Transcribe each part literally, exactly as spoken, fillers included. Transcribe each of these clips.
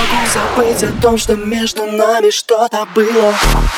смогу забыть о том, что между нами что-то было.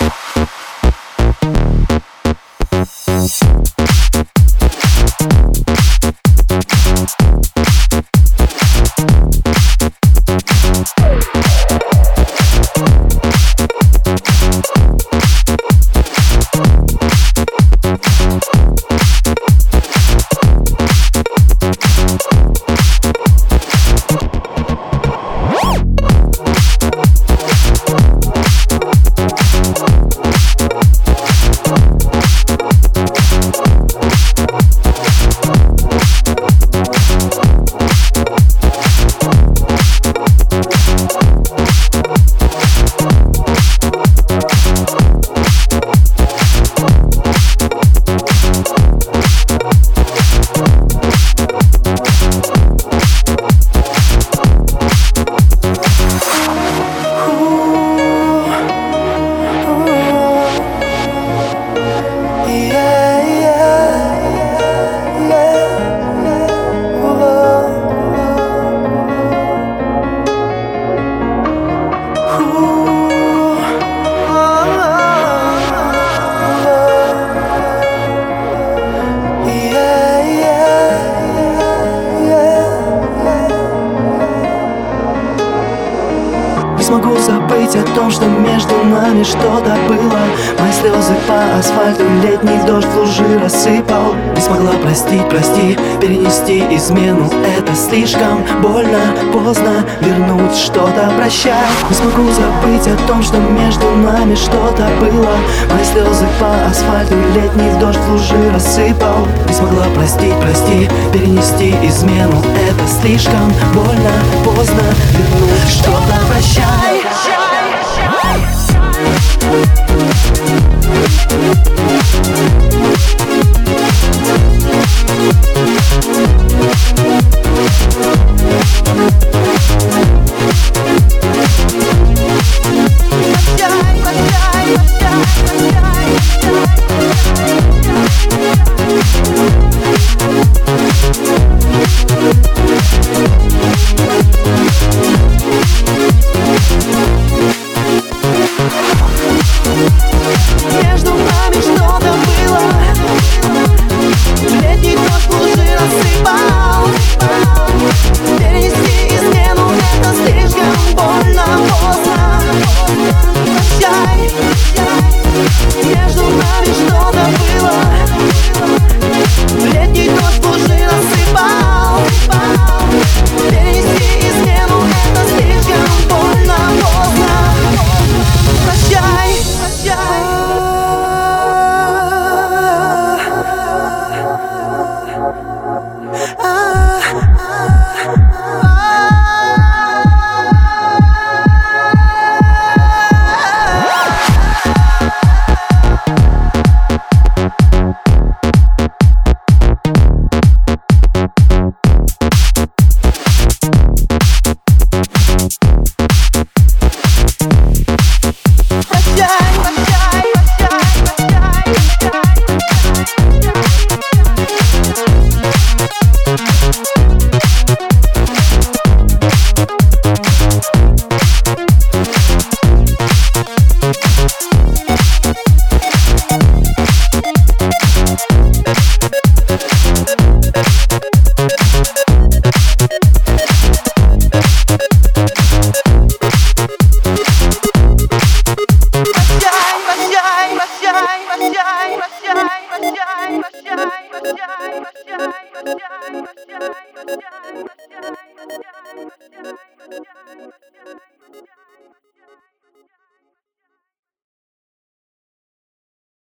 Смогу забыть о том, что между нами что-то было. Мои слезы по асфальту летний дождь в лужи рассыпал. Не смогла простить, прости, перенести измену. Это слишком больно, поздно вернуть что-то, прощай. Не смогу забыть о том, что между нами что-то было. Мои слезы по асфальту летний дождь в лужи рассыпал. Не смогла простить, прости, перенести измену. Это слишком больно, поздно вернуть что-то, прощай. Между нами что-то было. Летний дождь в лужи рассыпал. Перенести измену — это слишком больно, поздно. Прощай. Между нами что-то было. Летний дождь в лужи рассыпал. Перенести измену — это слишком больно, поздно. Прощай. Прощай, прощай, прощай, прощай, прощай, прощай, прощай.